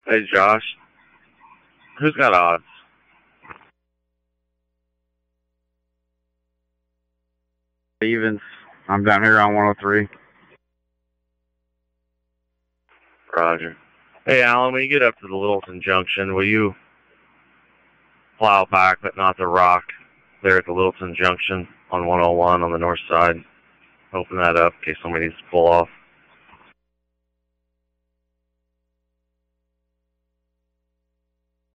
Hey, Josh. Who's got odds? Evans. I'm down here on 103. Roger. Hey, Alan, when you get up to the Littleton Junction, will you plow back, but not the rock, there at the Littleton Junction on 101 on the north side? Open that up in case somebody needs to pull off.